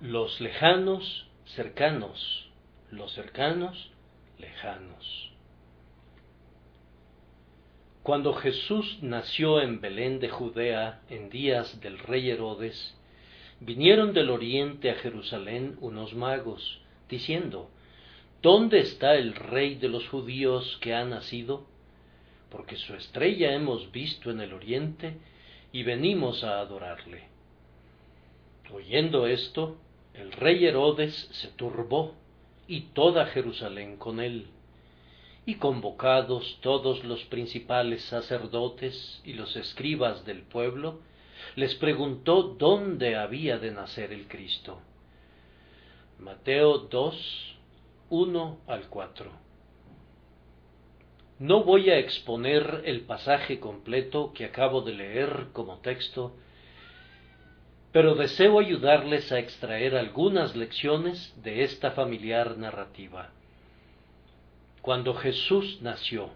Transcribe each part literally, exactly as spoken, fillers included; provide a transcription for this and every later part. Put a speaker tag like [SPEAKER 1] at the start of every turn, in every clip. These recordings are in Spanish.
[SPEAKER 1] Los lejanos, cercanos, los cercanos, lejanos. Cuando Jesús nació en Belén de Judea en días del rey Herodes, vinieron del oriente a Jerusalén unos magos, diciendo: ¿Dónde está el rey de los judíos que ha nacido? Porque su estrella hemos visto en el oriente y venimos a adorarle. Oyendo esto, el rey Herodes se turbó, y toda Jerusalén con él. Y convocados todos los principales sacerdotes y los escribas del pueblo, les preguntó dónde había de nacer el Cristo. Mateo dos, uno al cuatro. No voy a exponer el pasaje completo que acabo de leer como texto, pero deseo ayudarles a extraer algunas lecciones de esta familiar narrativa. Cuando Jesús nació,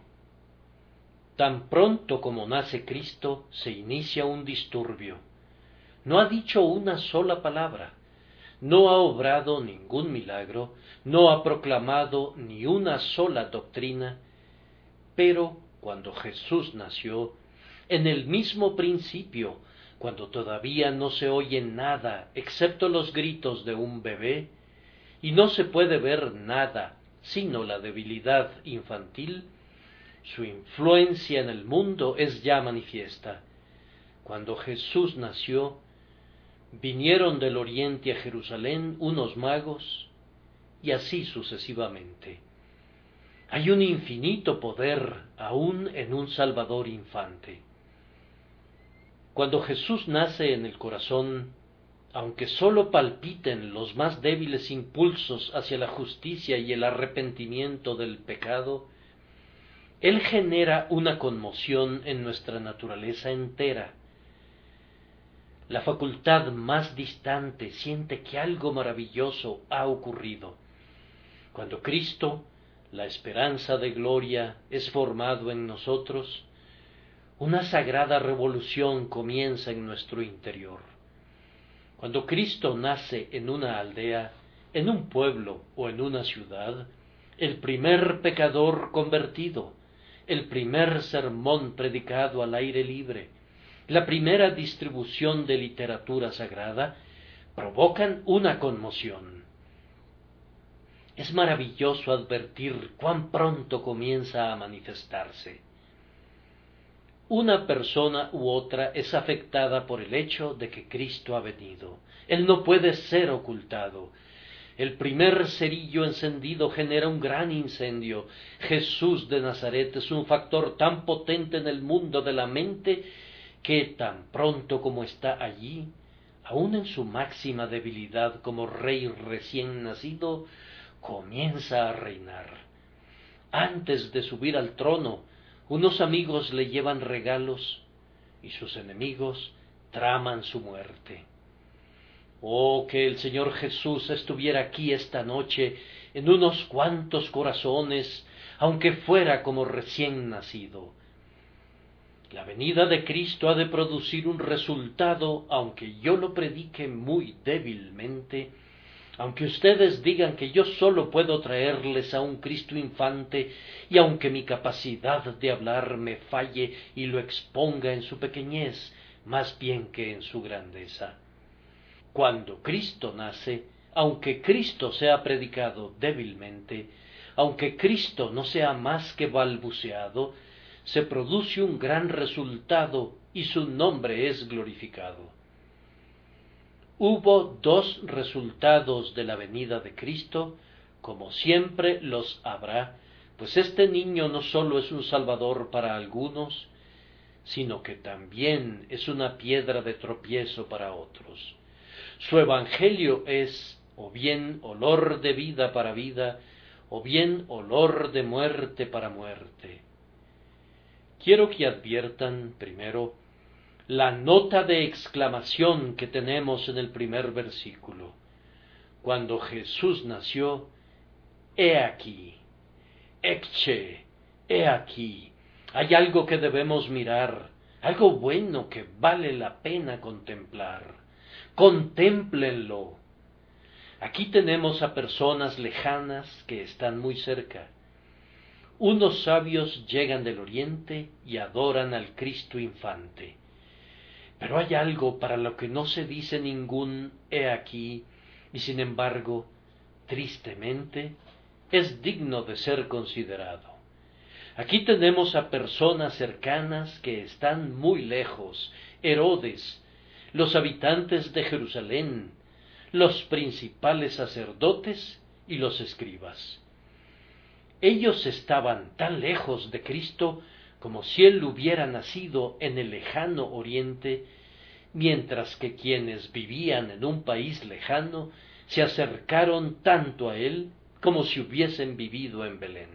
[SPEAKER 1] tan pronto como nace Cristo, se inicia un disturbio. No ha dicho una sola palabra, no ha obrado ningún milagro, no ha proclamado ni una sola doctrina, pero cuando Jesús nació, en el mismo principio, cuando todavía no se oye nada excepto los gritos de un bebé, y no se puede ver nada sino la debilidad infantil, su influencia en el mundo es ya manifiesta. Cuando Jesús nació, vinieron del oriente a Jerusalén unos magos, y así sucesivamente. Hay un infinito poder aún en un Salvador infante. Cuando Jesús nace en el corazón, aunque sólo palpiten los más débiles impulsos hacia la justicia y el arrepentimiento del pecado, Él genera una conmoción en nuestra naturaleza entera. La facultad más distante siente que algo maravilloso ha ocurrido. Cuando Cristo, la esperanza de gloria, es formado en nosotros, una sagrada revolución comienza en nuestro interior. Cuando Cristo nace en una aldea, en un pueblo o en una ciudad, el primer pecador convertido, el primer sermón predicado al aire libre, la primera distribución de literatura sagrada, provocan una conmoción. Es maravilloso advertir cuán pronto comienza a manifestarse. Una persona u otra es afectada por el hecho de que Cristo ha venido. Él no puede ser ocultado. El primer cerillo encendido genera un gran incendio. Jesús de Nazaret es un factor tan potente en el mundo de la mente que tan pronto como está allí, aun en su máxima debilidad como rey recién nacido, comienza a reinar. Antes de subir al trono, unos amigos le llevan regalos y sus enemigos traman su muerte. Oh, que el Señor Jesús estuviera aquí esta noche en unos cuantos corazones, aunque fuera como recién nacido. La venida de Cristo ha de producir un resultado, aunque yo lo predique muy débilmente, aunque ustedes digan que yo solo puedo traerles a un Cristo infante, y aunque mi capacidad de hablar me falle y lo exponga en su pequeñez, más bien que en su grandeza. Cuando Cristo nace, aunque Cristo sea predicado débilmente, aunque Cristo no sea más que balbuceado, se produce un gran resultado y su nombre es glorificado. Hubo dos resultados de la venida de Cristo, como siempre los habrá, pues este niño no sólo es un salvador para algunos, sino que también es una piedra de tropiezo para otros. Su evangelio es o bien olor de vida para vida, o bien olor de muerte para muerte. Quiero que adviertan, primero, la nota de exclamación que tenemos en el primer versículo. Cuando Jesús nació, he aquí, ecce, he aquí. Hay algo que debemos mirar, algo bueno que vale la pena contemplar. Contémplenlo. Aquí tenemos a personas lejanas que están muy cerca. Unos sabios llegan del oriente y adoran al Cristo infante. Pero hay algo para lo que no se dice ningún he aquí, y sin embargo, tristemente, es digno de ser considerado. Aquí tenemos a personas cercanas que están muy lejos: Herodes, los habitantes de Jerusalén, los principales sacerdotes y los escribas. Ellos estaban tan lejos de Cristo como si él hubiera nacido en el lejano oriente, mientras que quienes vivían en un país lejano se acercaron tanto a él como si hubiesen vivido en Belén.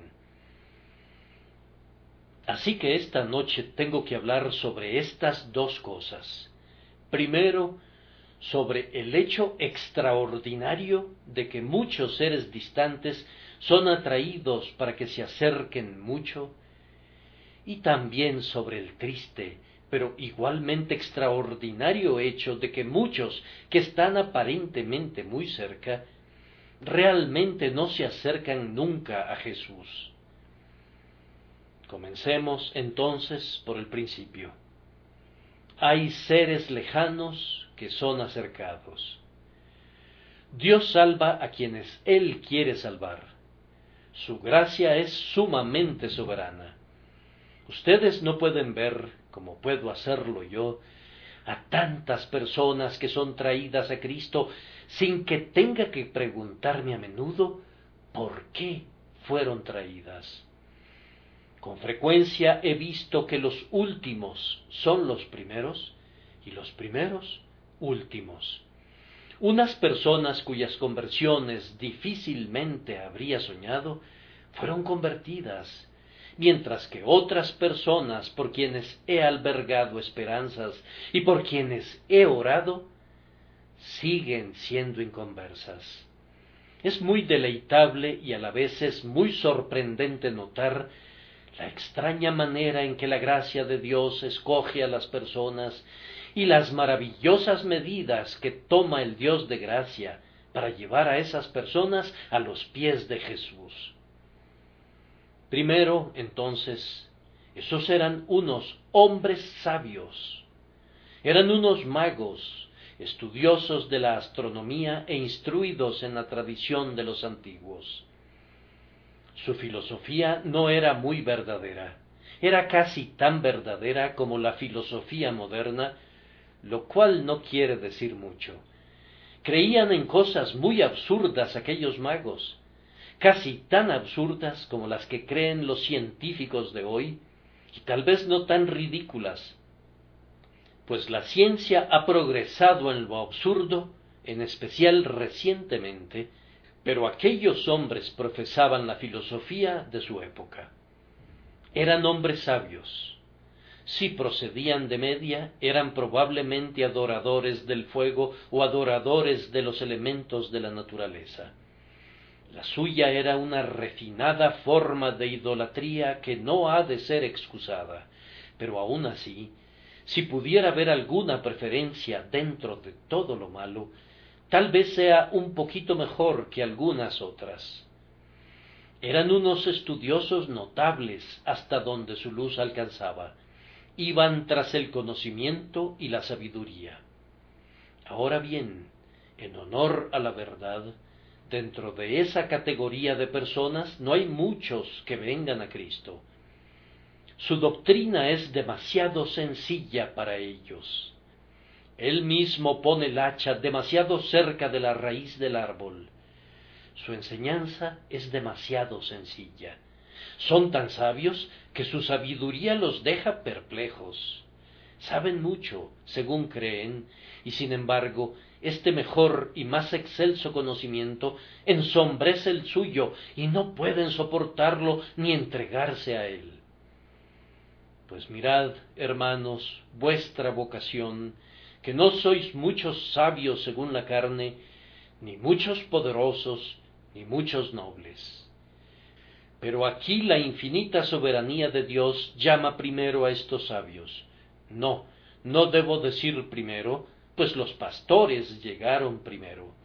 [SPEAKER 1] Así que esta noche tengo que hablar sobre estas dos cosas. Primero, sobre el hecho extraordinario de que muchos seres distantes son atraídos para que se acerquen mucho, y también sobre el triste, pero igualmente extraordinario hecho de que muchos que están aparentemente muy cerca, realmente no se acercan nunca a Jesús. Comencemos entonces por el principio. Hay seres lejanos que son acercados. Dios salva a quienes Él quiere salvar. Su gracia es sumamente soberana. Ustedes no pueden ver, como puedo hacerlo yo, a tantas personas que son traídas a Cristo sin que tenga que preguntarme a menudo por qué fueron traídas. Con frecuencia he visto que los últimos son los primeros y los primeros últimos. Unas personas cuyas conversiones difícilmente habría soñado fueron convertidas, mientras que otras personas por quienes he albergado esperanzas y por quienes he orado siguen siendo inconversas. Es muy deleitable y a la vez es muy sorprendente notar la extraña manera en que la gracia de Dios escoge a las personas y las maravillosas medidas que toma el Dios de gracia para llevar a esas personas a los pies de Jesús. Primero, entonces, esos eran unos hombres sabios, eran unos magos, estudiosos de la astronomía e instruidos en la tradición de los antiguos. Su filosofía no era muy verdadera, era casi tan verdadera como la filosofía moderna, lo cual no quiere decir mucho. Creían en cosas muy absurdas aquellos magos, casi tan absurdas como las que creen los científicos de hoy, y tal vez no tan ridículas, pues la ciencia ha progresado en lo absurdo, en especial recientemente, pero aquellos hombres profesaban la filosofía de su época. Eran hombres sabios. Si procedían de Media, eran probablemente adoradores del fuego o adoradores de los elementos de la naturaleza. La suya era una refinada forma de idolatría que no ha de ser excusada, pero aun así, si pudiera haber alguna preferencia dentro de todo lo malo, tal vez sea un poquito mejor que algunas otras. Eran unos estudiosos notables hasta donde su luz alcanzaba. Iban tras el conocimiento y la sabiduría. Ahora bien, en honor a la verdad, dentro de esa categoría de personas no hay muchos que vengan a Cristo. Su doctrina es demasiado sencilla para ellos. Él mismo pone el hacha demasiado cerca de la raíz del árbol. Su enseñanza es demasiado sencilla. Son tan sabios que su sabiduría los deja perplejos. Saben mucho, según creen, y sin embargo, este mejor y más excelso conocimiento ensombrece el suyo y no pueden soportarlo ni entregarse a él. Pues mirad, hermanos, vuestra vocación, que no sois muchos sabios según la carne, ni muchos poderosos, ni muchos nobles. Pero aquí la infinita soberanía de Dios llama primero a estos sabios. No, no debo decir primero, pues los pastores llegaron primero.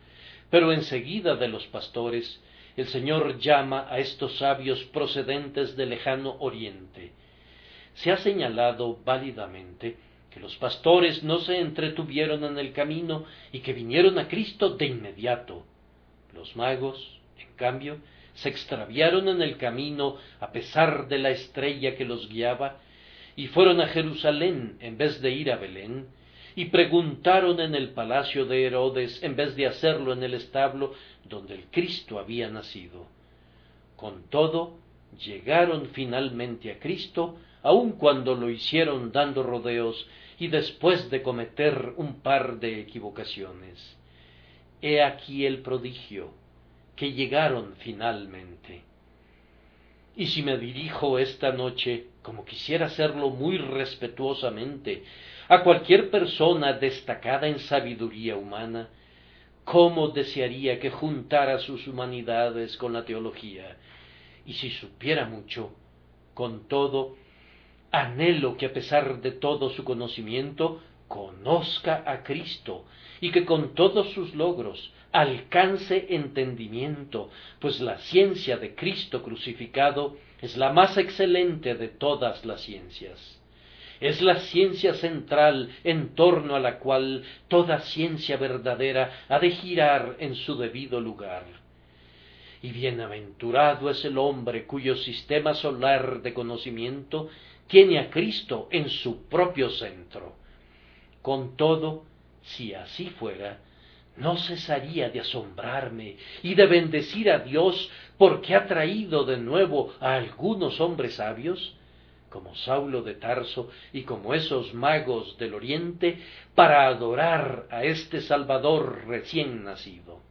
[SPEAKER 1] Pero enseguida de los pastores, el Señor llama a estos sabios procedentes del lejano oriente. Se ha señalado válidamente que los pastores no se entretuvieron en el camino y que vinieron a Cristo de inmediato. Los magos, en cambio, se extraviaron en el camino a pesar de la estrella que los guiaba, y fueron a Jerusalén en vez de ir a Belén, y preguntaron en el palacio de Herodes en vez de hacerlo en el establo donde el Cristo había nacido. Con todo, llegaron finalmente a Cristo, aun cuando lo hicieron dando rodeos y después de cometer un par de equivocaciones. He aquí el prodigio, que llegaron finalmente. Y si me dirijo esta noche, como quisiera hacerlo muy respetuosamente, a cualquier persona destacada en sabiduría humana, cómo desearía que juntara sus humanidades con la teología, y si supiera mucho, con todo, anhelo que a pesar de todo su conocimiento, conozca a Cristo, y que con todos sus logros alcance entendimiento, pues la ciencia de Cristo crucificado es la más excelente de todas las ciencias. Es la ciencia central en torno a la cual toda ciencia verdadera ha de girar en su debido lugar. Y bienaventurado es el hombre cuyo sistema solar de conocimiento tiene a Cristo en su propio centro. Con todo, si así fuera, no cesaría de asombrarme y de bendecir a Dios porque ha traído de nuevo a algunos hombres sabios, como Saulo de Tarso y como esos magos del oriente, para adorar a este Salvador recién nacido.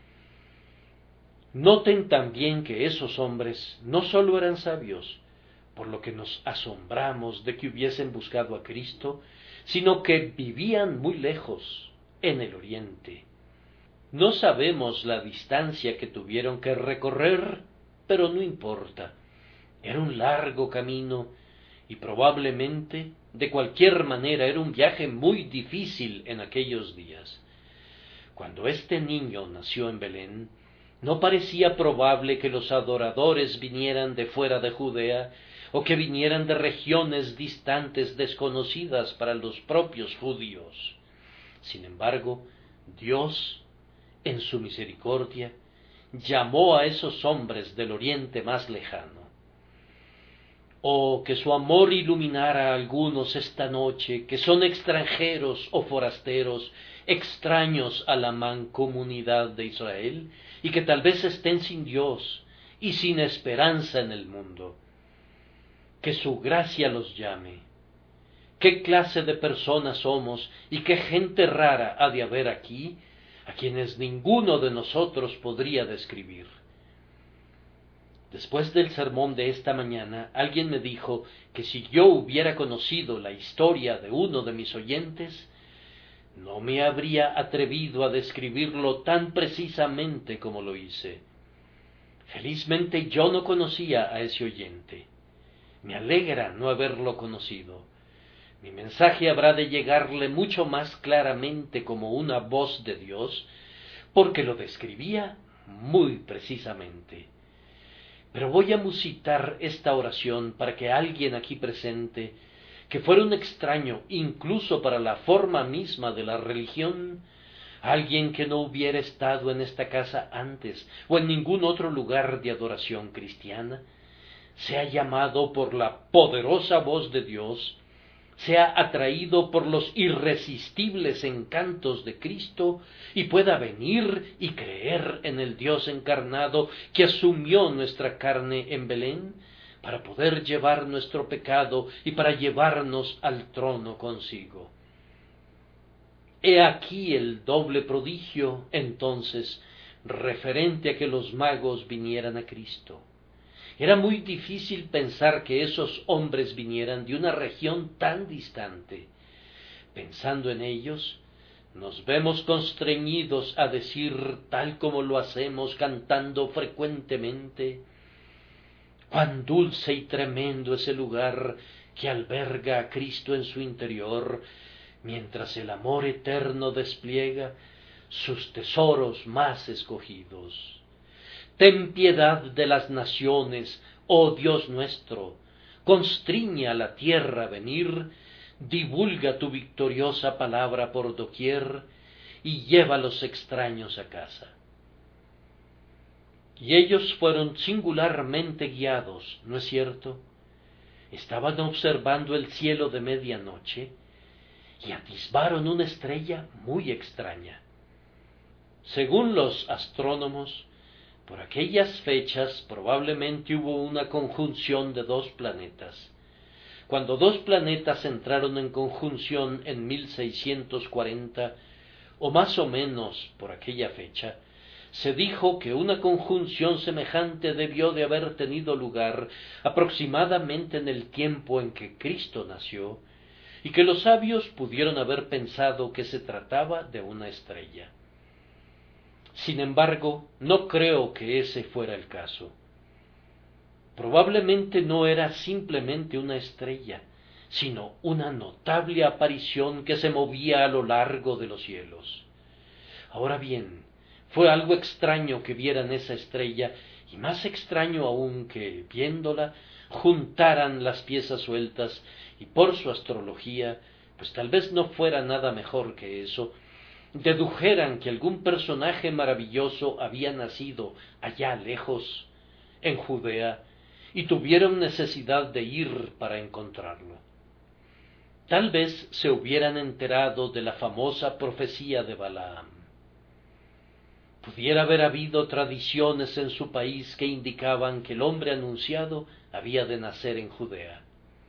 [SPEAKER 1] Noten también que esos hombres no sólo eran sabios, por lo que nos asombramos de que hubiesen buscado a Cristo, sino que vivían muy lejos, en el oriente. No sabemos la distancia que tuvieron que recorrer, pero no importa. Era un largo camino, y probablemente, de cualquier manera, era un viaje muy difícil en aquellos días. Cuando este niño nació en Belén, no parecía probable que los adoradores vinieran de fuera de Judea, o que vinieran de regiones distantes desconocidas para los propios judíos. Sin embargo, Dios, en su misericordia, llamó a esos hombres del oriente más lejano. Oh, que su amor iluminara a algunos esta noche, que son extranjeros o forasteros, extraños a la mancomunidad de Israel, y que tal vez estén sin Dios y sin esperanza en el mundo. Que su gracia los llame. ¿Qué clase de personas somos y qué gente rara ha de haber aquí, a quienes ninguno de nosotros podría describir? Después del sermón de esta mañana, alguien me dijo que si yo hubiera conocido la historia de uno de mis oyentes, no me habría atrevido a describirlo tan precisamente como lo hice. Felizmente yo no conocía a ese oyente. Me alegra no haberlo conocido. Mi mensaje habrá de llegarle mucho más claramente como una voz de Dios, porque lo describía muy precisamente. Pero voy a musitar esta oración para que alguien aquí presente, que fuera un extraño incluso para la forma misma de la religión, alguien que no hubiera estado en esta casa antes o en ningún otro lugar de adoración cristiana, sea llamado por la poderosa voz de Dios, sea atraído por los irresistibles encantos de Cristo y pueda venir y creer en el Dios encarnado que asumió nuestra carne en Belén para poder llevar nuestro pecado y para llevarnos al trono consigo. He aquí el doble prodigio, entonces, referente a que los magos vinieran a Cristo. Era muy difícil pensar que esos hombres vinieran de una región tan distante. Pensando en ellos, nos vemos constreñidos a decir, tal como lo hacemos cantando frecuentemente: cuán dulce y tremendo es el lugar que alberga a Cristo en su interior, mientras el amor eterno despliega sus tesoros más escogidos. Ten piedad de las naciones, oh Dios nuestro, constriñe a la tierra a venir, divulga tu victoriosa palabra por doquier, y lleva a los extraños a casa. Y ellos fueron singularmente guiados, ¿no es cierto? Estaban observando el cielo de medianoche, y atisbaron una estrella muy extraña. Según los astrónomos, por aquellas fechas probablemente hubo una conjunción de dos planetas. Cuando dos planetas entraron en conjunción en mil seiscientos cuarenta, o más o menos por aquella fecha, se dijo que una conjunción semejante debió de haber tenido lugar aproximadamente en el tiempo en que Cristo nació, y que los sabios pudieron haber pensado que se trataba de una estrella. Sin embargo, no creo que ese fuera el caso. Probablemente no era simplemente una estrella, sino una notable aparición que se movía a lo largo de los cielos. Ahora bien, fue algo extraño que vieran esa estrella, y más extraño aún que, viéndola, juntaran las piezas sueltas, y por su astrología, pues tal vez no fuera nada mejor que eso, dedujeran que algún personaje maravilloso había nacido allá lejos, en Judea, y tuvieron necesidad de ir para encontrarlo. Tal vez se hubieran enterado de la famosa profecía de Balaam. Pudiera haber habido tradiciones en su país que indicaban que el hombre anunciado había de nacer en Judea.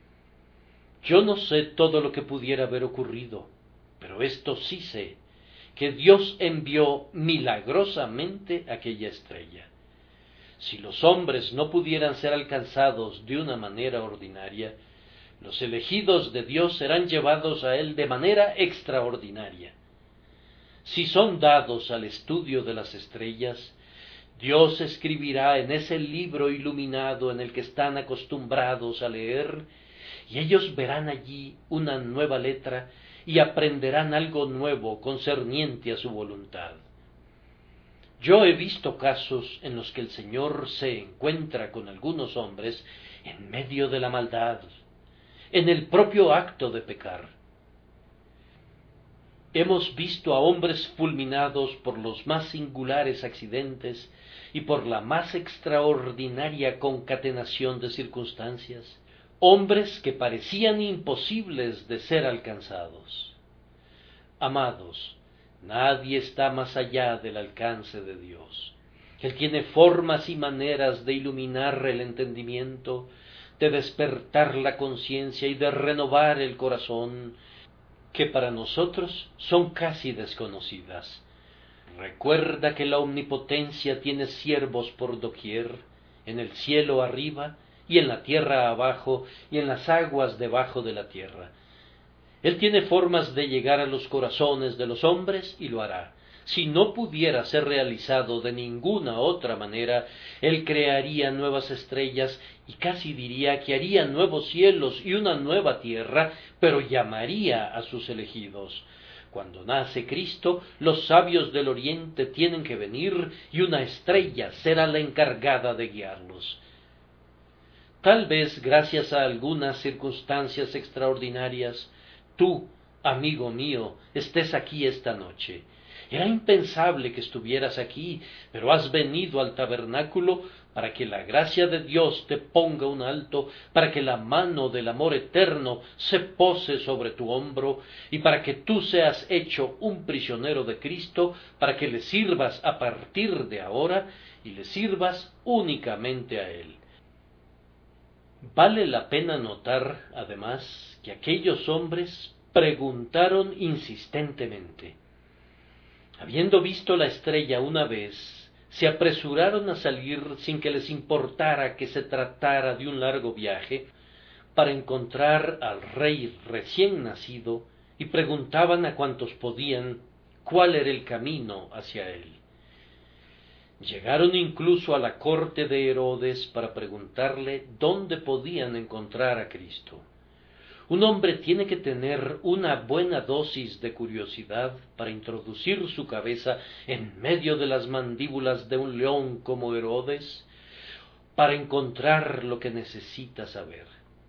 [SPEAKER 1] Yo no sé todo lo que pudiera haber ocurrido, pero esto sí sé, que Dios envió milagrosamente aquella estrella. Si los hombres no pudieran ser alcanzados de una manera ordinaria, los elegidos de Dios serán llevados a Él de manera extraordinaria. Si son dados al estudio de las estrellas, Dios escribirá en ese libro iluminado en el que están acostumbrados a leer, y ellos verán allí una nueva letra y aprenderán algo nuevo concerniente a su voluntad. Yo he visto casos en los que el Señor se encuentra con algunos hombres en medio de la maldad, en el propio acto de pecar. Hemos visto a hombres fulminados por los más singulares accidentes y por la más extraordinaria concatenación de circunstancias, hombres que parecían imposibles de ser alcanzados. Amados, nadie está más allá del alcance de Dios. Él tiene formas y maneras de iluminar el entendimiento, de despertar la conciencia y de renovar el corazón, que para nosotros son casi desconocidas. Recuerda que la omnipotencia tiene siervos por doquier, en el cielo arriba, y en la tierra abajo, y en las aguas debajo de la tierra. Él tiene formas de llegar a los corazones de los hombres y lo hará. Si no pudiera ser realizado de ninguna otra manera, Él crearía nuevas estrellas y casi diría que haría nuevos cielos y una nueva tierra, pero llamaría a sus elegidos. Cuando nace Cristo, los sabios del oriente tienen que venir y una estrella será la encargada de guiarlos. Tal vez gracias a algunas circunstancias extraordinarias, tú, amigo mío, estés aquí esta noche. Era impensable que estuvieras aquí, pero has venido al tabernáculo para que la gracia de Dios te ponga un alto, para que la mano del amor eterno se pose sobre tu hombro, y para que tú seas hecho un prisionero de Cristo, para que le sirvas a partir de ahora, y le sirvas únicamente a Él. Vale la pena notar, además, que aquellos hombres preguntaron insistentemente. Habiendo visto la estrella una vez, se apresuraron a salir sin que les importara que se tratara de un largo viaje, para encontrar al rey recién nacido, y preguntaban a cuantos podían cuál era el camino hacia él. Llegaron incluso a la corte de Herodes para preguntarle dónde podían encontrar a Cristo. Un hombre tiene que tener una buena dosis de curiosidad para introducir su cabeza en medio de las mandíbulas de un león como Herodes, para encontrar lo que necesita saber.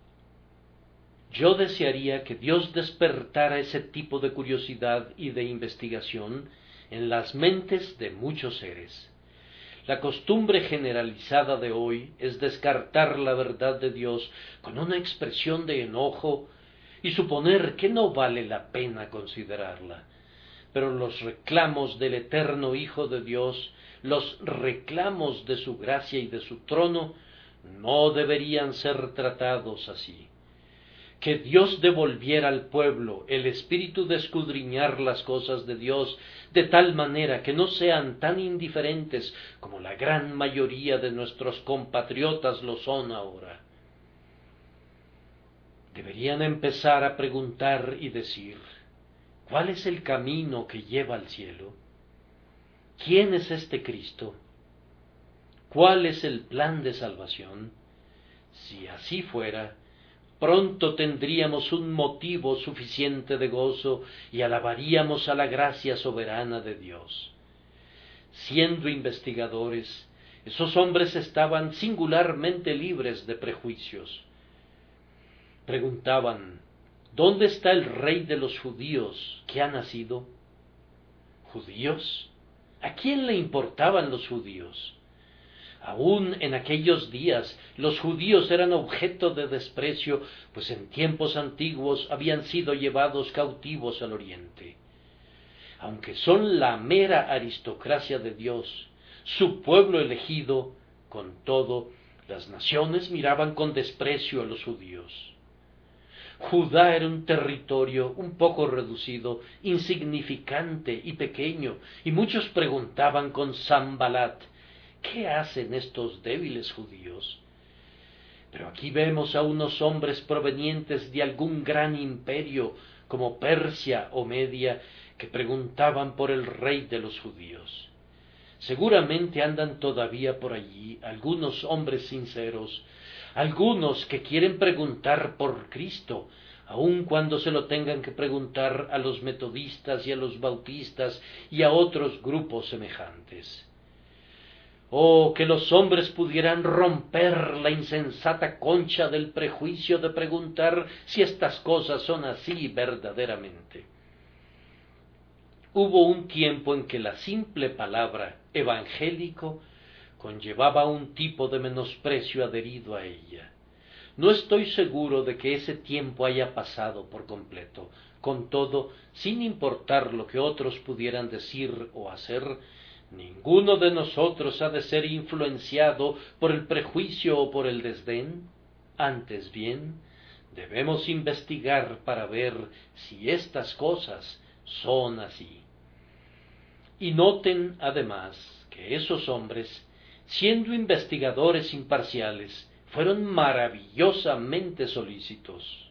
[SPEAKER 1] Yo desearía que Dios despertara ese tipo de curiosidad y de investigación en las mentes de muchos seres. La costumbre generalizada de hoy es descartar la verdad de Dios con una expresión de enojo y suponer que no vale la pena considerarla. Pero los reclamos del eterno Hijo de Dios, los reclamos de su gracia y de su trono, no deberían ser tratados así. Que Dios devolviera al pueblo el espíritu de escudriñar las cosas de Dios, de tal manera que no sean tan indiferentes como la gran mayoría de nuestros compatriotas lo son ahora. Deberían empezar a preguntar y decir: ¿cuál es el camino que lleva al cielo? ¿Quién es este Cristo? ¿Cuál es el plan de salvación? Si así fuera, pronto tendríamos un motivo suficiente de gozo y alabaríamos a la gracia soberana de Dios. Siendo investigadores, esos hombres estaban singularmente libres de prejuicios. Preguntaban: ¿dónde está el rey de los judíos que ha nacido? ¿Judíos? ¿A quién le importaban los judíos? Aún en aquellos días los judíos eran objeto de desprecio, pues en tiempos antiguos habían sido llevados cautivos al oriente. Aunque son la mera aristocracia de Dios, su pueblo elegido, con todo, las naciones miraban con desprecio a los judíos. Judá era un territorio un poco reducido, insignificante y pequeño, y muchos preguntaban con Sanbalat: ¿qué hacen estos débiles judíos? Pero aquí vemos a unos hombres provenientes de algún gran imperio, como Persia o Media, que preguntaban por el rey de los judíos. Seguramente andan todavía por allí algunos hombres sinceros, algunos que quieren preguntar por Cristo, aun cuando se lo tengan que preguntar a los metodistas y a los bautistas y a otros grupos semejantes. Oh, que los hombres pudieran romper la insensata concha del prejuicio de preguntar si estas cosas son así verdaderamente. Hubo un tiempo en que la simple palabra evangélico conllevaba un tipo de menosprecio adherido a ella. No estoy seguro de que ese tiempo haya pasado por completo. Con todo, sin importar lo que otros pudieran decir o hacer, ninguno de nosotros ha de ser influenciado por el prejuicio o por el desdén. Antes bien, debemos investigar para ver si estas cosas son así. Y noten, además, que esos hombres, siendo investigadores imparciales, fueron maravillosamente solícitos.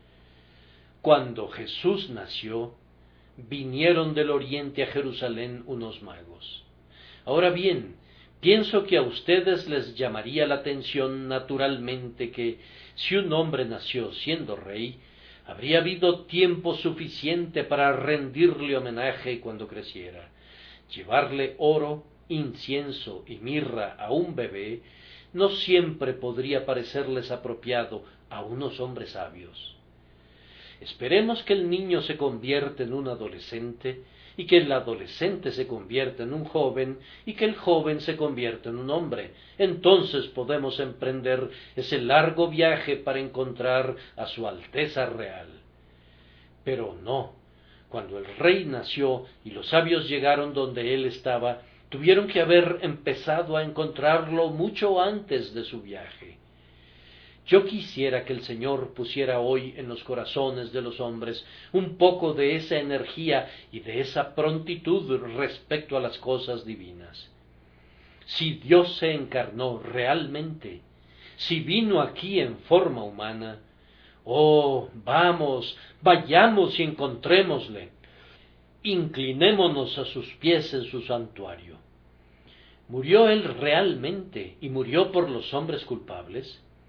[SPEAKER 1] Cuando Jesús nació, vinieron del oriente a Jerusalén unos magos. Ahora bien, pienso que a ustedes les llamaría la atención naturalmente que, si un hombre nació siendo rey, habría habido tiempo suficiente para rendirle homenaje cuando creciera. Llevarle oro, incienso y mirra a un bebé no siempre podría parecerles apropiado a unos hombres sabios. Esperemos que el niño se convierta en un adolescente, y que el adolescente se convierta en un joven, y que el joven se convierta en un hombre. Entonces podemos emprender ese largo viaje para encontrar a su Alteza Real. Pero no, cuando el rey nació y los sabios llegaron donde él estaba, tuvieron que haber empezado a encontrarlo mucho antes de su viaje. Yo quisiera que el Señor pusiera hoy en los corazones de los hombres un poco de esa energía y de esa prontitud respecto a las cosas divinas. Si Dios se encarnó realmente, si vino aquí en forma humana, oh, vamos, vayamos y encontrémosle. Inclinémonos a sus pies en su santuario. ¿Murió él realmente y murió por los hombres culpables?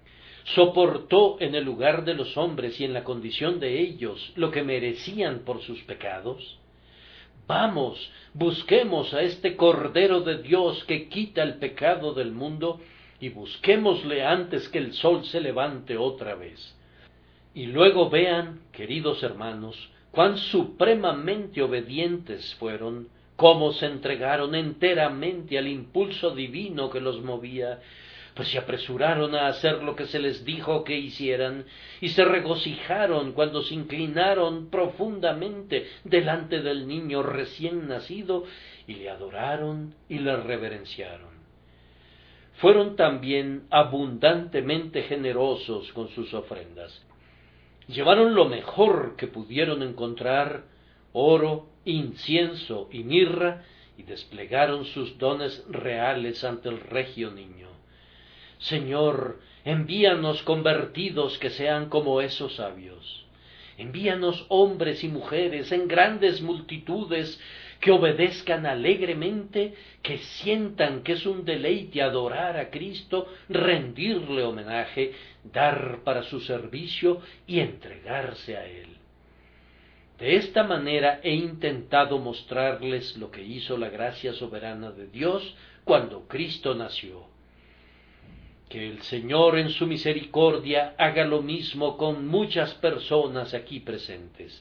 [SPEAKER 1] soportó en el lugar de los hombres y en la condición de ellos lo que merecían por sus pecados? Vamos, busquemos a este Cordero de Dios que quita el pecado del mundo, y busquémosle antes que el sol se levante otra vez. Y luego vean, queridos hermanos, cuán supremamente obedientes fueron, cómo se entregaron enteramente al impulso divino que los movía, pues se apresuraron a hacer lo que se les dijo que hicieran, y se regocijaron cuando se inclinaron profundamente delante del niño recién nacido, y le adoraron y le reverenciaron. Fueron también abundantemente generosos con sus ofrendas. Llevaron lo mejor que pudieron encontrar, oro, incienso y mirra, y desplegaron sus dones reales ante el regio niño. Señor, envíanos convertidos que sean como esos sabios. Envíanos hombres y mujeres en grandes multitudes que obedezcan alegremente, que sientan que es un deleite adorar a Cristo, rendirle homenaje, dar para su servicio y entregarse a Él. De esta manera he intentado mostrarles lo que hizo la gracia soberana de Dios cuando Cristo nació. Que el Señor en su misericordia haga lo mismo con muchas personas aquí presentes.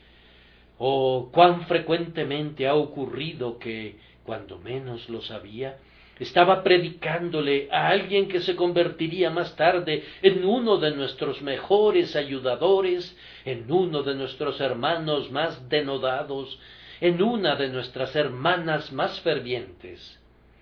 [SPEAKER 1] Oh, cuán frecuentemente ha ocurrido que, cuando menos lo sabía, estaba predicándole a alguien que se convertiría más tarde en uno de nuestros mejores ayudadores, en uno de nuestros hermanos más denodados, en una de nuestras hermanas más fervientes.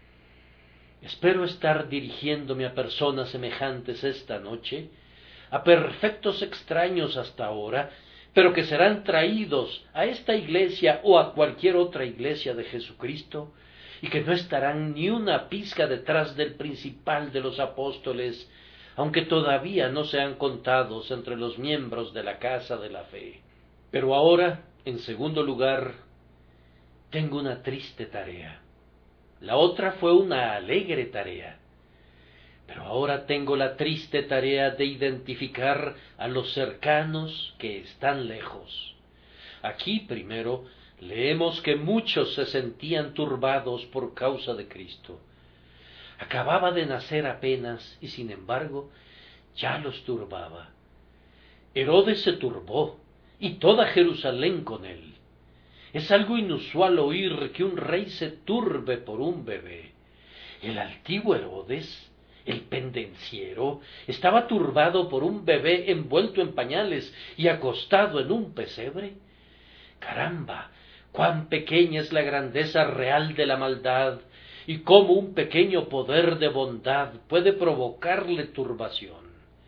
[SPEAKER 1] Espero estar dirigiéndome a personas semejantes esta noche, a perfectos extraños hasta ahora, pero que serán traídos a esta iglesia o a cualquier otra iglesia de Jesucristo, y que no estarán ni una pizca detrás del principal de los apóstoles, aunque todavía no sean contados entre los miembros de la casa de la fe. Pero ahora, en segundo lugar, tengo una triste tarea. La otra fue una alegre tarea, pero ahora tengo la triste tarea de identificar a los cercanos que están lejos. Aquí, primero, leemos que muchos se sentían turbados por causa de Cristo. Acababa de nacer apenas, y sin embargo, ya los turbaba. Herodes se turbó, y toda Jerusalén con él. Es algo inusual oír que un rey se turbe por un bebé. El altivo Herodes, el pendenciero, estaba turbado por un bebé envuelto en pañales y acostado en un pesebre. ¡Caramba! Cuán pequeña es la grandeza real de la maldad, y cómo un pequeño poder de bondad puede provocarle turbación.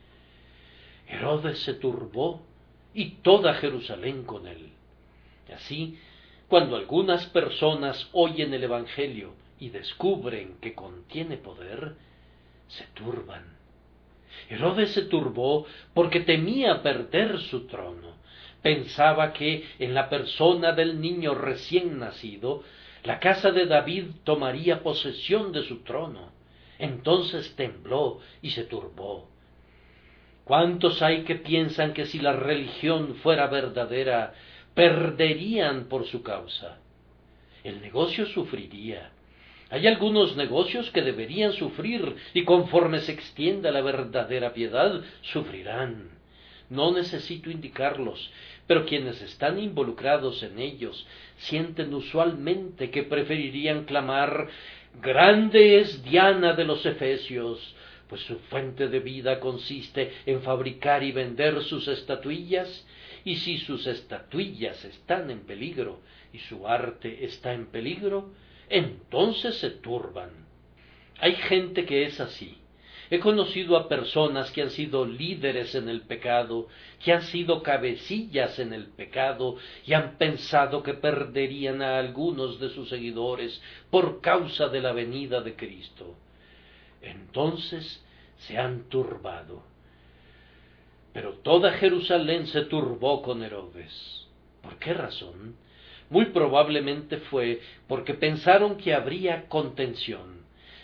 [SPEAKER 1] Herodes se turbó, y toda Jerusalén con él. Así, cuando algunas personas oyen el Evangelio y descubren que contiene poder, se turban. Herodes se turbó porque temía perder su trono. Pensaba que en la persona del niño recién nacido, la casa de David tomaría posesión de su trono. Entonces tembló y se turbó. ¿Cuántos hay que piensan que si la religión fuera verdadera, perderían por su causa? El negocio sufriría. Hay algunos negocios que deberían sufrir, y conforme se extienda la verdadera piedad, sufrirán. No necesito indicarlos, pero quienes están involucrados en ellos sienten usualmente que preferirían clamar: «Grande es Diana de los Efesios», pues su fuente de vida consiste en fabricar y vender sus estatuillas, y si sus estatuillas están en peligro y su arte está en peligro, entonces se turban. Hay gente que es así. He conocido a personas que han sido líderes en el pecado, que han sido cabecillas en el pecado, y han pensado que perderían a algunos de sus seguidores por causa de la venida de Cristo. Entonces se han turbado. Pero toda Jerusalén se turbó con Herodes. ¿Por qué razón? Muy probablemente fue porque pensaron que habría contención.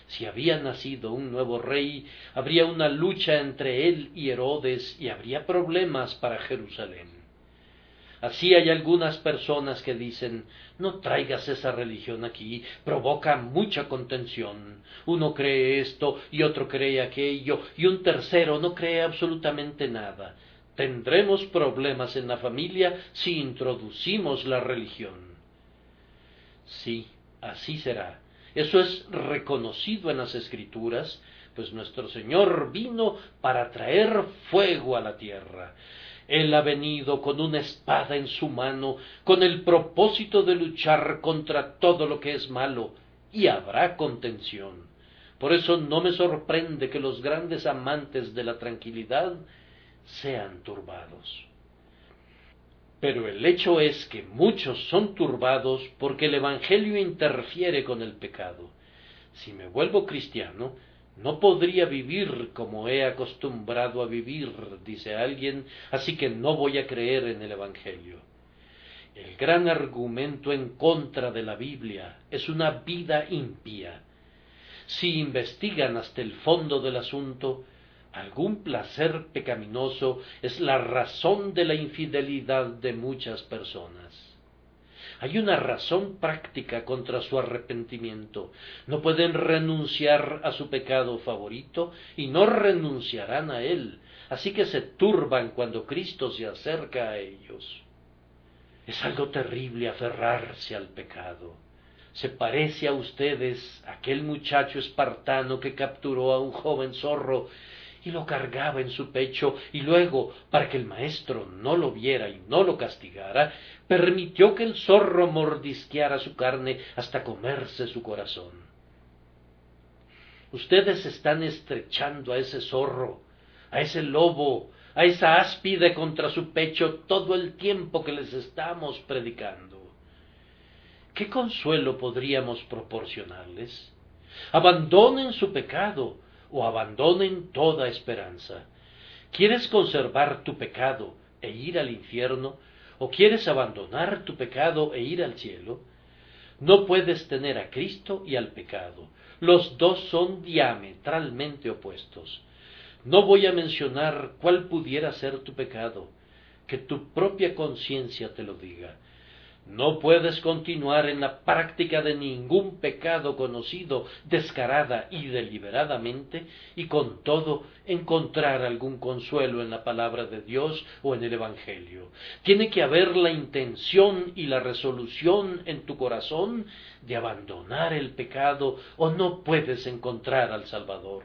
[SPEAKER 1] Si había nacido un nuevo rey, habría una lucha entre él y Herodes y habría problemas para Jerusalén. Así hay algunas personas que dicen, no traigas esa religión aquí, provoca mucha contención. Uno cree esto y otro cree aquello y un tercero no cree absolutamente nada. Tendremos problemas en la familia si introducimos la religión. Sí, así será. Eso es reconocido en las Escrituras, pues nuestro Señor vino para traer fuego a la tierra. Él ha venido con una espada en su mano, con el propósito de luchar contra todo lo que es malo, y habrá contención. Por eso no me sorprende que los grandes amantes de la tranquilidad sean turbados. Pero el hecho es que muchos son turbados porque el Evangelio interfiere con el pecado. Si me vuelvo cristiano, no podría vivir como he acostumbrado a vivir, dice alguien, así que no voy a creer en el Evangelio. El gran argumento en contra de la Biblia es una vida impía. Si investigan hasta el fondo del asunto, algún placer pecaminoso es la razón de la infidelidad de muchas personas. Hay una razón práctica contra su arrepentimiento. No pueden renunciar a su pecado favorito y no renunciarán a él, así que se turban cuando Cristo se acerca a ellos. Es algo terrible aferrarse al pecado. Se parece a ustedes aquel muchacho espartano que capturó a un joven zorro y lo cargaba en su pecho, y luego, para que el maestro no lo viera y no lo castigara, permitió que el zorro mordisqueara su carne hasta comerse su corazón. Ustedes están estrechando a ese zorro, a ese lobo, a esa áspide contra su pecho todo el tiempo que les estamos predicando. ¿Qué consuelo podríamos proporcionarles? Abandonen su pecado, o abandonen toda esperanza. ¿Quieres conservar tu pecado e ir al infierno, o quieres abandonar tu pecado e ir al cielo? No puedes tener a Cristo y al pecado. Los dos son diametralmente opuestos. No voy a mencionar cuál pudiera ser tu pecado, que tu propia conciencia te lo diga. No puedes continuar en la práctica de ningún pecado conocido descarada y deliberadamente y con todo encontrar algún consuelo en la palabra de Dios o en el Evangelio. Tiene que haber la intención y la resolución en tu corazón de abandonar el pecado o no puedes encontrar al Salvador.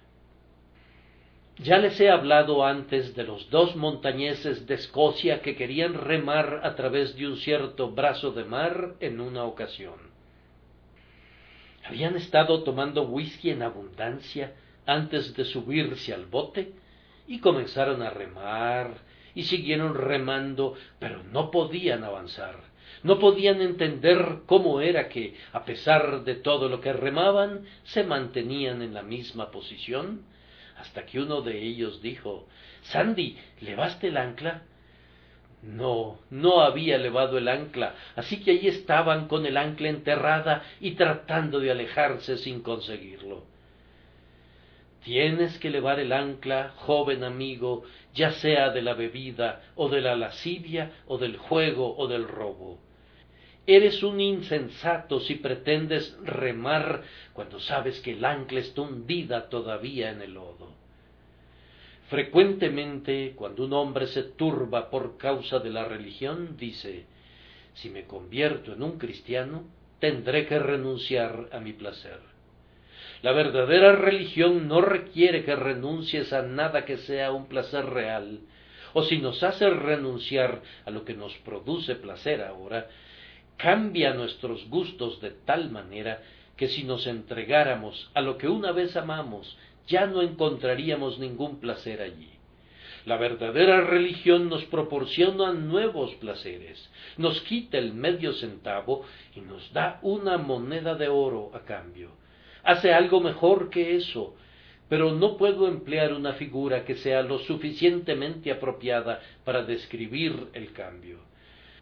[SPEAKER 1] Ya les he hablado antes de los dos montañeses de Escocia que querían remar a través de un cierto brazo de mar en una ocasión. Habían estado tomando whisky en abundancia antes de subirse al bote y comenzaron a remar y siguieron remando, pero no podían avanzar. No podían entender cómo era que, a pesar de todo lo que remaban, se mantenían en la misma posición, hasta que uno de ellos dijo, «Sandy, ¿levaste el ancla?» No, no había levado el ancla, así que allí estaban con el ancla enterrada y tratando de alejarse sin conseguirlo. Tienes que levar el ancla, joven amigo, ya sea de la bebida, o de la lascivia, o del juego, o del robo. Eres un insensato si pretendes remar cuando sabes que el ancla está hundida todavía en el lodo. Frecuentemente, cuando un hombre se turba por causa de la religión, dice, si me convierto en un cristiano, tendré que renunciar a mi placer. La verdadera religión no requiere que renuncies a nada que sea un placer real, o si nos hace renunciar a lo que nos produce placer ahora, cambia nuestros gustos de tal manera que si nos entregáramos a lo que una vez amamos, ya no encontraríamos ningún placer allí. La verdadera religión nos proporciona nuevos placeres, nos quita el medio centavo y nos da una moneda de oro a cambio. Hace algo mejor que eso, pero no puedo emplear una figura que sea lo suficientemente apropiada para describir el cambio.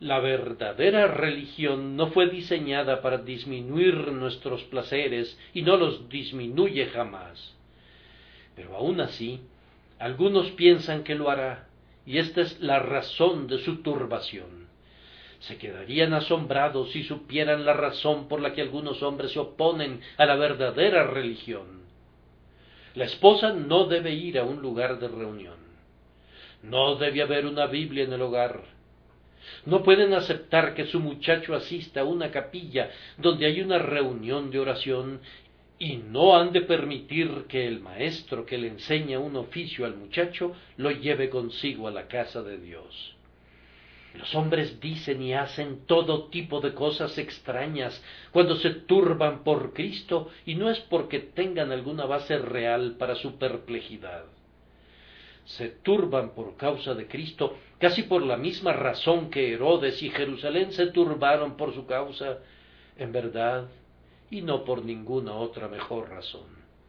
[SPEAKER 1] La verdadera religión no fue diseñada para disminuir nuestros placeres y no los disminuye jamás. Pero aún así, algunos piensan que lo hará, y esta es la razón de su turbación. Se quedarían asombrados si supieran la razón por la que algunos hombres se oponen a la verdadera religión. La esposa no debe ir a un lugar de reunión. No debe haber una Biblia en el hogar. No pueden aceptar que su muchacho asista a una capilla donde hay una reunión de oración, y no han de permitir que el maestro que le enseña un oficio al muchacho lo lleve consigo a la casa de Dios. Los hombres dicen y hacen todo tipo de cosas extrañas cuando se turban por Cristo, y no es porque tengan alguna base real para su perplejidad. Se turban por causa de Cristo casi por la misma razón que Herodes y Jerusalén se turbaron por su causa, en verdad, y no por ninguna otra mejor razón.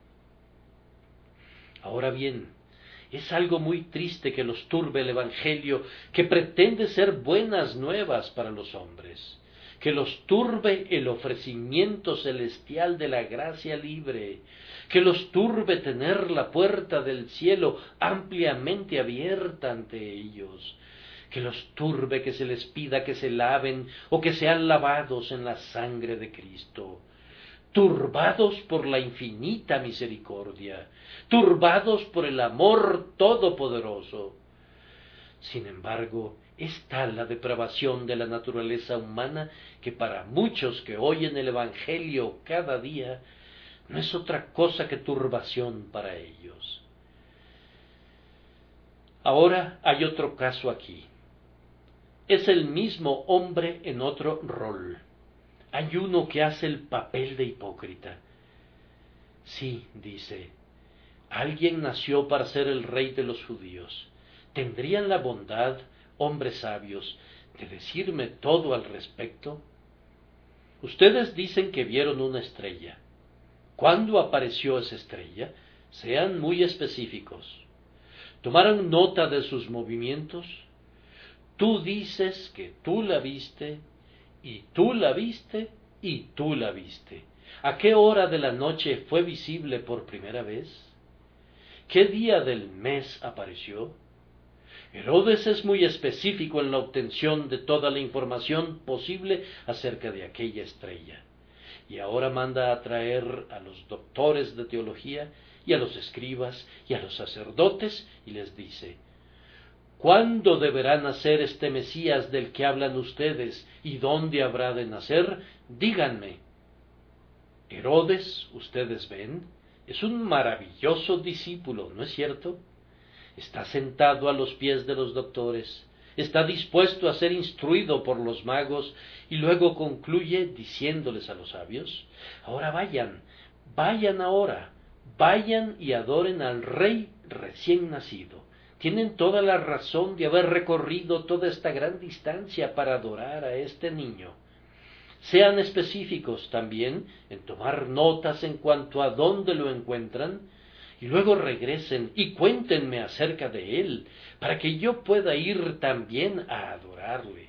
[SPEAKER 1] Ahora bien, es algo muy triste que los turbe el Evangelio, que pretende ser buenas nuevas para los hombres, que los turbe el ofrecimiento celestial de la gracia libre, que los turbe tener la puerta del cielo ampliamente abierta ante ellos, que los turbe que se les pida que se laven o que sean lavados en la sangre de Cristo, turbados por la infinita misericordia, turbados por el amor todopoderoso. Sin embargo, es tal la depravación de la naturaleza humana que para muchos que oyen el Evangelio cada día, no es otra cosa que turbación para ellos. Ahora hay otro caso aquí. Es el mismo hombre en otro rol. Hay uno que hace el papel de hipócrita. Sí, dice, alguien nació para ser el rey de los judíos. ¿Tendrían la bondad, hombres sabios, de decirme todo al respecto? Ustedes dicen que vieron una estrella. ¿Cuándo apareció esa estrella? Sean muy específicos. ¿Tomaron nota de sus movimientos? Tú dices que tú la viste, y tú la viste, y tú la viste. ¿A qué hora de la noche fue visible por primera vez? ¿Qué día del mes apareció? Herodes es muy específico en la obtención de toda la información posible acerca de aquella estrella, y ahora manda a traer a los doctores de teología y a los escribas y a los sacerdotes, y les dice: ¿cuándo deberá nacer este Mesías del que hablan ustedes, y dónde habrá de nacer? Díganme. Herodes, ustedes ven, es un maravilloso discípulo, ¿no es cierto? Está sentado a los pies de los doctores, está dispuesto a ser instruido por los magos, y luego concluye diciéndoles a los sabios: ahora vayan, vayan ahora, vayan y adoren al Rey recién nacido. Tienen toda la razón de haber recorrido toda esta gran distancia para adorar a este niño. Sean específicos también en tomar notas en cuanto a dónde lo encuentran, y luego regresen y cuéntenme acerca de él, para que yo pueda ir también a adorarle.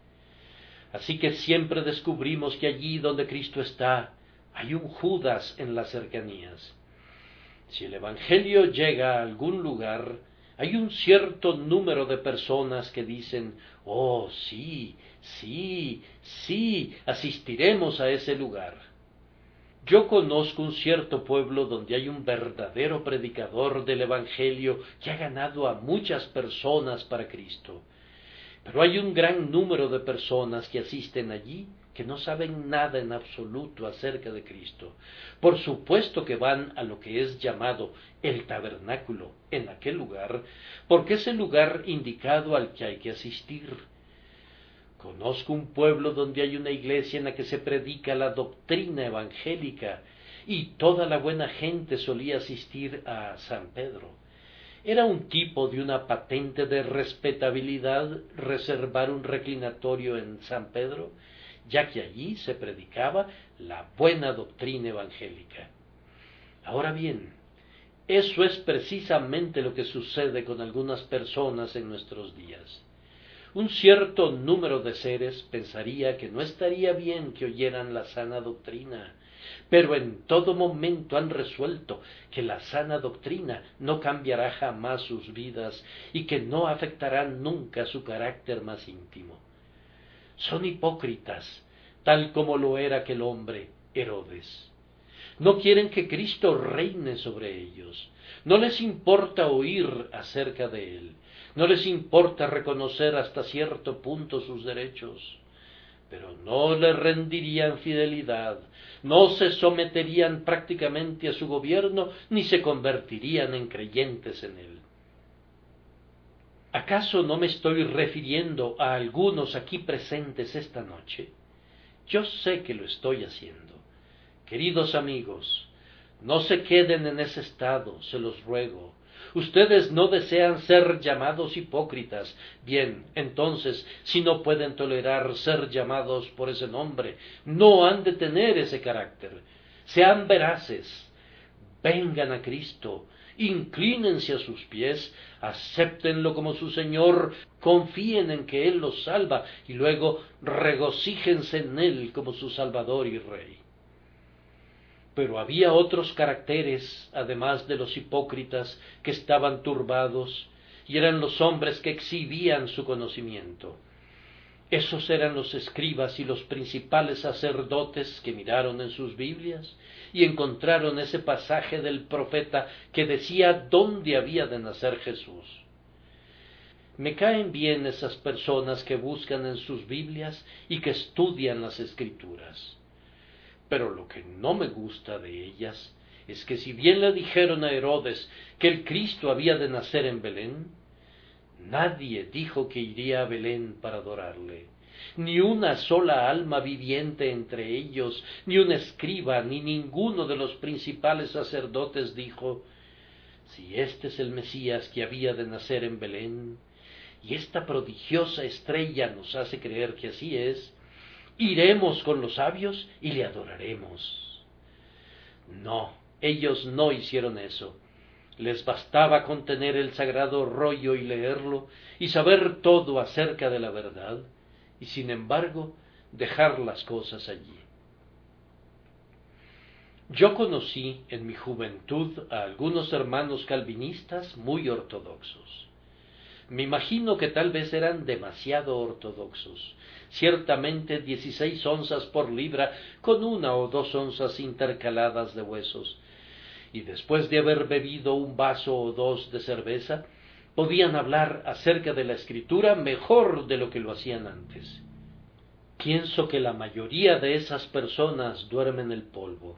[SPEAKER 1] Así que siempre descubrimos que allí donde Cristo está, hay un Judas en las cercanías. Si el Evangelio llega a algún lugar, hay un cierto número de personas que dicen: oh, sí, sí, sí, asistiremos a ese lugar. Yo conozco un cierto pueblo donde hay un verdadero predicador del Evangelio que ha ganado a muchas personas para Cristo. Pero hay un gran número de personas que asisten allí que no saben nada en absoluto acerca de Cristo. Por supuesto que van a lo que es llamado el tabernáculo en aquel lugar, porque es el lugar indicado al que hay que asistir. Conozco un pueblo donde hay una iglesia en la que se predica la doctrina evangélica, y toda la buena gente solía asistir a San Pedro. Era un tipo de una patente de respetabilidad reservar un reclinatorio en San Pedro, ya que allí se predicaba la buena doctrina evangélica. Ahora bien, eso es precisamente lo que sucede con algunas personas en nuestros días. Un cierto número de seres pensaría que no estaría bien que oyeran la sana doctrina, pero en todo momento han resuelto que la sana doctrina no cambiará jamás sus vidas y que no afectará nunca su carácter más íntimo. Son hipócritas, tal como lo era aquel hombre, Herodes. No quieren que Cristo reine sobre ellos. No les importa oír acerca de él. No les importa reconocer hasta cierto punto sus derechos. Pero no le rendirían fidelidad, no se someterían prácticamente a su gobierno, ni se convertirían en creyentes en él. ¿Acaso no me estoy refiriendo a algunos aquí presentes esta noche? Yo sé que lo estoy haciendo. Queridos amigos, no se queden en ese estado, se los ruego. Ustedes no desean ser llamados hipócritas. Bien, entonces, si no pueden tolerar ser llamados por ese nombre, no han de tener ese carácter. Sean veraces, vengan a Cristo, inclínense a sus pies, acéptenlo como su Señor, confíen en que Él los salva y luego regocíjense en Él como su Salvador y Rey. Pero había otros caracteres, además de los hipócritas, que estaban turbados, y eran los hombres que exhibían su conocimiento. Esos eran los escribas y los principales sacerdotes que miraron en sus Biblias y encontraron ese pasaje del profeta que decía dónde había de nacer Jesús. Me caen bien esas personas que buscan en sus Biblias y que estudian las Escrituras. Pero lo que no me gusta de ellas es que si bien le dijeron a Herodes que el Cristo había de nacer en Belén, nadie dijo que iría a Belén para adorarle. Ni una sola alma viviente entre ellos, ni un escriba, ni ninguno de los principales sacerdotes dijo: si este es el Mesías que había de nacer en Belén, y esta prodigiosa estrella nos hace creer que así es, iremos con los sabios y le adoraremos. No, ellos no hicieron eso. Les bastaba con tener el sagrado rollo y leerlo y saber todo acerca de la verdad, y sin embargo dejar las cosas allí. Yo conocí en mi juventud a algunos hermanos calvinistas muy ortodoxos. Me imagino que tal vez eran demasiado ortodoxos, ciertamente dieciséis onzas por libra con una o dos onzas intercaladas de huesos, y después de haber bebido un vaso o dos de cerveza, podían hablar acerca de la Escritura mejor de lo que lo hacían antes. Pienso que la mayoría de esas personas duermen el polvo.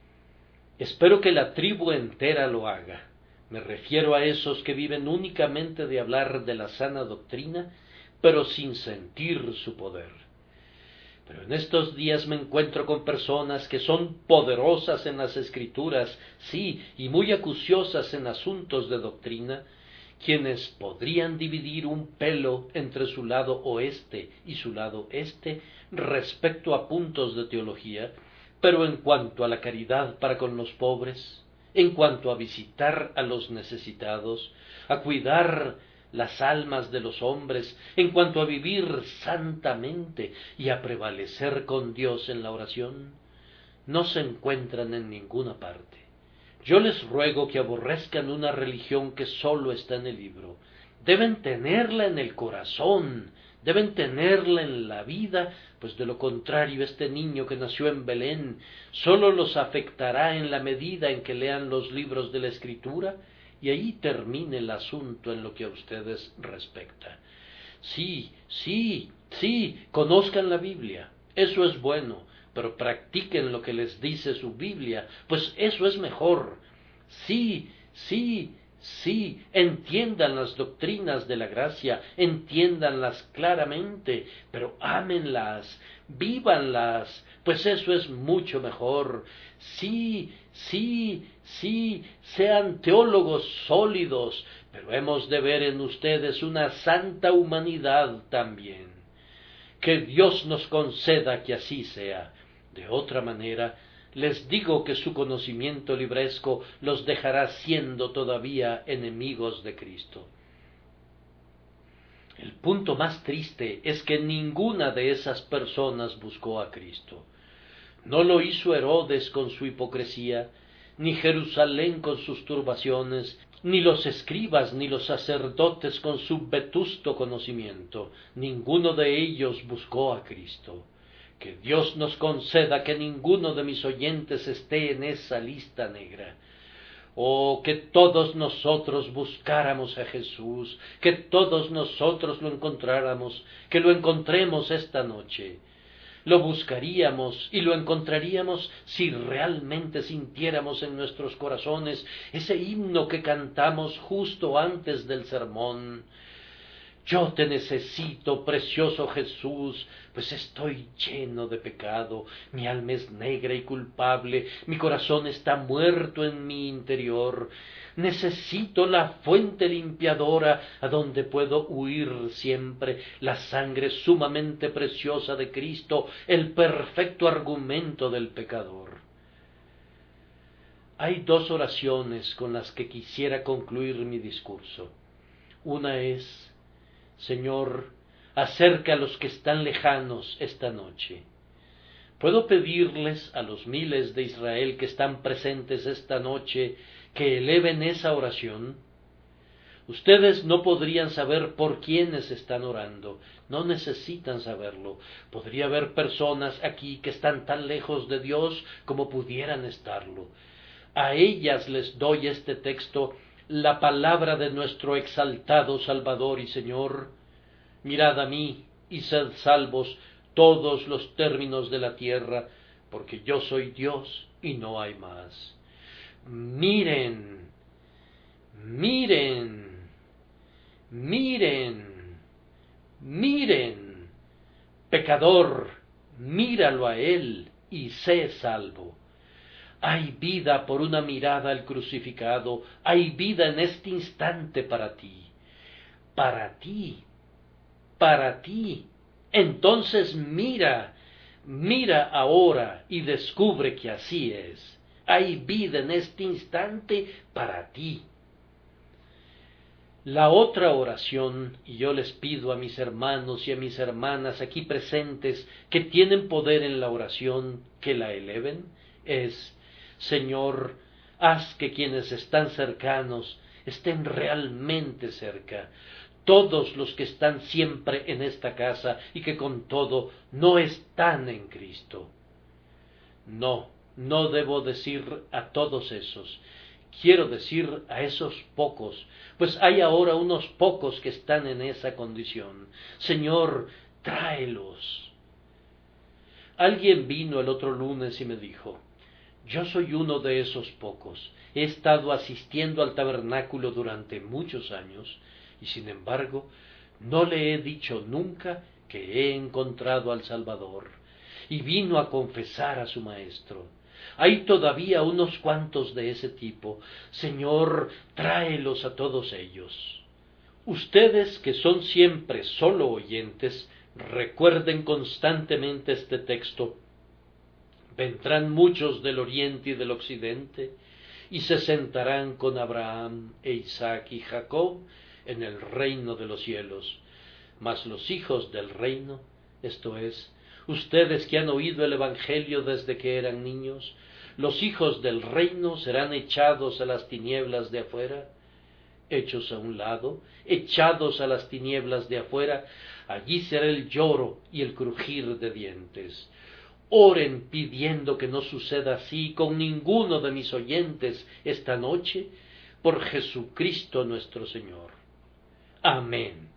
[SPEAKER 1] Espero que la tribu entera lo haga. Me refiero a esos que viven únicamente de hablar de la sana doctrina, pero sin sentir su poder. Pero en estos días me encuentro con personas que son poderosas en las Escrituras, sí, y muy acuciosas en asuntos de doctrina, quienes podrían dividir un pelo entre su lado oeste y su lado este respecto a puntos de teología, pero en cuanto a la caridad para con los pobres, en cuanto a visitar a los necesitados, a cuidar las almas de los hombres, en cuanto a vivir santamente y a prevalecer con Dios en la oración, no se encuentran en ninguna parte. Yo les ruego que aborrezcan una religión que sólo está en el libro. Deben tenerla en el corazón, deben tenerla en la vida, pues de lo contrario este niño que nació en Belén sólo los afectará en la medida en que lean los libros de la Escritura, y ahí termine el asunto en lo que a ustedes respecta. Sí, sí, sí, conozcan la Biblia, eso es bueno, pero practiquen lo que les dice su Biblia, pues eso es mejor. Sí, sí, sí, entiendan las doctrinas de la gracia, entiéndanlas claramente, pero ámenlas, vívanlas, pues eso es mucho mejor. Sí, sí, sí, sean teólogos sólidos, pero hemos de ver en ustedes una santa humanidad también. Que Dios nos conceda que así sea. De otra manera, les digo que su conocimiento libresco los dejará siendo todavía enemigos de Cristo. El punto más triste es que ninguna de esas personas buscó a Cristo. No lo hizo Herodes con su hipocresía, ni Jerusalén con sus turbaciones, ni los escribas ni los sacerdotes con su vetusto conocimiento. Ninguno de ellos buscó a Cristo. Que Dios nos conceda que ninguno de mis oyentes esté en esa lista negra. Oh, que todos nosotros buscáramos a Jesús, que todos nosotros lo encontráramos, que lo encontremos esta noche. Lo buscaríamos y lo encontraríamos si realmente sintiéramos en nuestros corazones ese himno que cantamos justo antes del sermón. Yo te necesito, precioso Jesús, pues estoy lleno de pecado, mi alma es negra y culpable, mi corazón está muerto en mi interior. Necesito la fuente limpiadora a donde puedo huir siempre, la sangre sumamente preciosa de Cristo, el perfecto argumento del pecador. Hay dos oraciones con las que quisiera concluir mi discurso. Una es: Señor, acerca a los que están lejanos esta noche. ¿Puedo pedirles a los miles de Israel que están presentes esta noche que eleven esa oración? Ustedes no podrían saber por quiénes están orando, no necesitan saberlo. Podría haber personas aquí que están tan lejos de Dios como pudieran estarlo. A ellas les doy este texto, la palabra de nuestro exaltado Salvador y Señor: mirad a mí y sed salvos todos los términos de la tierra, porque yo soy Dios y no hay más. Miren, miren, miren, miren, pecador, míralo a él y sé salvo. Hay vida por una mirada al crucificado, hay vida en este instante para ti, para ti, para ti. Entonces mira, mira ahora y descubre que así es. Hay vida en este instante para ti. La otra oración, y yo les pido a mis hermanos y a mis hermanas aquí presentes que tienen poder en la oración que la eleven, es: Señor, haz que quienes están cercanos estén realmente cerca, todos los que están siempre en esta casa y que con todo no están en Cristo. No, no debo decir a todos esos, quiero decir a esos pocos, pues hay ahora unos pocos que están en esa condición. Señor, tráelos. Alguien vino el otro lunes y me dijo: yo soy uno de esos pocos, he estado asistiendo al tabernáculo durante muchos años, y sin embargo no le he dicho nunca que he encontrado al Salvador, y vino a confesar a su maestro. Hay todavía unos cuantos de ese tipo. Señor, tráelos a todos ellos. Ustedes que son siempre solo oyentes, recuerden constantemente este texto: vendrán muchos del oriente y del occidente, y se sentarán con Abraham e Isaac y Jacob en el reino de los cielos. Mas los hijos del reino, esto es, ustedes que han oído el Evangelio desde que eran niños, los hijos del reino serán echados a las tinieblas de afuera, hechos a un lado, echados a las tinieblas de afuera, allí será el lloro y el crujir de dientes. Oren pidiendo que no suceda así con ninguno de mis oyentes esta noche, por Jesucristo nuestro Señor. Amén.